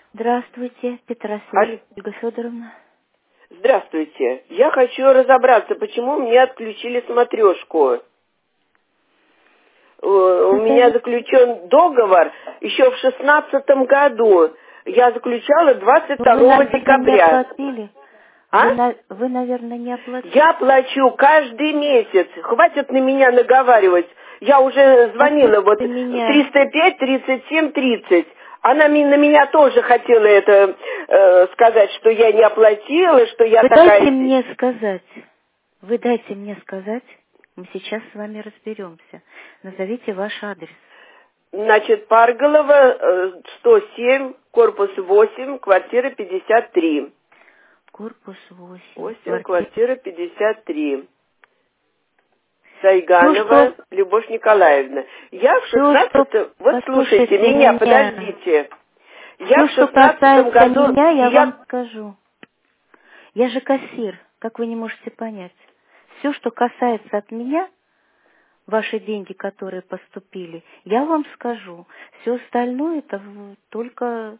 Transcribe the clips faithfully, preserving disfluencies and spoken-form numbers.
Здравствуйте, Петросвет, Алло. Ольга Федоровна. Здравствуйте. Я хочу разобраться, почему мне отключили смотрешку. Э, У меня Назовите. заключен договор еще в шестнадцатом году. Я заключала двадцать Ну, вы, второго наверное, не декабря. оплатили. А? Вы, на- вы, наверное, не оплатили. Я плачу каждый месяц. Хватит на меня наговаривать. Я уже звонила вот Послушайте меня. триста пять тридцать семь тридцать. Она ми- на меня тоже хотела это э, сказать, что я не оплатила, что я Вы такая... дайте мне сказать. Вы дайте мне сказать. Мы сейчас с вами разберемся. Назовите ваш адрес. Значит, Парголова, э, сто семь, корпус восемь, квартира пятьдесят три. Корпус восемь. восемь, Квартира. квартира пятьдесят три. Все, что, Сайганова Любовь Николаевна. Я в все, что, шестнадцатом... Вот слушайте послушайте меня, меня. подождите. Я Все, в что шестнадцатом касается году... меня, я Я... вам скажу. Я же кассир, как вы не можете понять. Все, что касается от меня, ваши деньги, которые поступили, я вам скажу. Все остальное это в- только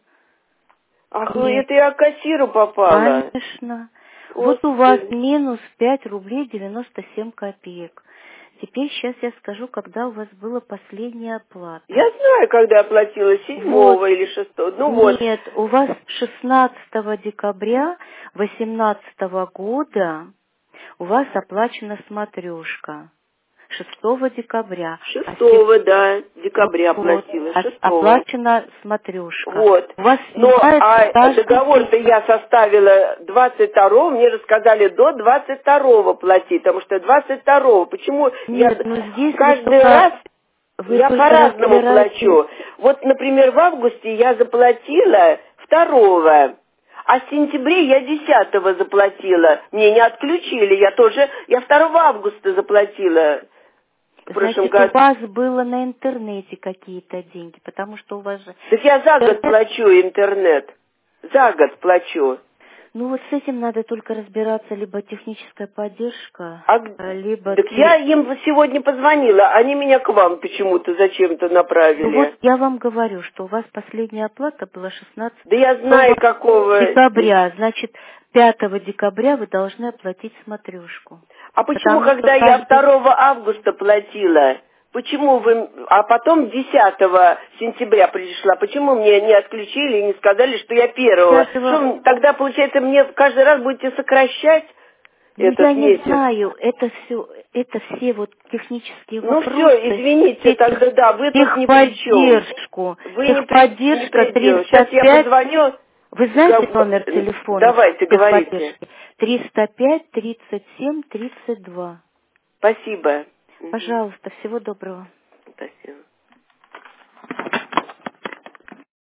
Ах, ну мне. это я к кассиру попала. Конечно. Вот у вас Господи. минус пять рублей девяносто семь копеек. Теперь сейчас я скажу, когда у вас была последняя оплата. Я знаю, когда я платила, Вот. седьмого или шестого. Ну вот. Нет, у вас шестнадцатого декабря восемнадцатого года у вас оплачена смотрешка. Шестого декабря. А се- Шестого, да, декабря вот, платила, а- шестого. оплачена смотрешка. Вот. У вас Но снимается а каждый договор-то день. я составила двадцать второго, мне же сказали до двадцать второго платить, потому что двадцать второго. Почему я Нет, ну здесь вы каждый раз только, вы я только по-разному разбираетесь. плачу. Вот, например, в августе я заплатила второго, а в сентябре я десятого заплатила. Мне не отключили, я тоже, я второго августа заплатила в прошлом Значит, у году. вас было на интернете какие-то деньги, потому что у вас же Так я за год интернет. плачу интернет. За год плачу. Ну вот с этим надо только разбираться, либо техническая поддержка, А, г- э, либо... так я те- им сегодня позвонила, они меня к вам почему-то зачем-то Ну вот направили. я вам говорю, что у вас последняя оплата была Да я знаю, шестнадцатого какого... декабря, значит, пятого декабря вы должны оплатить смотрешку. А почему, Потому что когда я каждый... второго августа платила, почему вы... А потом десятого сентября пришла, почему мне не отключили и не сказали, что я первого? Что, пятого... м, тогда, получается, мне каждый раз будете сокращать Ну, я этот не месяц? знаю, это все, это все вот технические Ну все, вопросы, извините, все тогда тех, да, вы тут ни при чем. техподдержку, Вы не при, не техподдержка при делу. Сейчас триста я пять. позвоню. Вы знаете номер Гов- телефона Давайте, говорите. техподдержки? триста пять тридцать семь тридцать два. Спасибо. Мгм. Пожалуйста, всего доброго. Спасибо.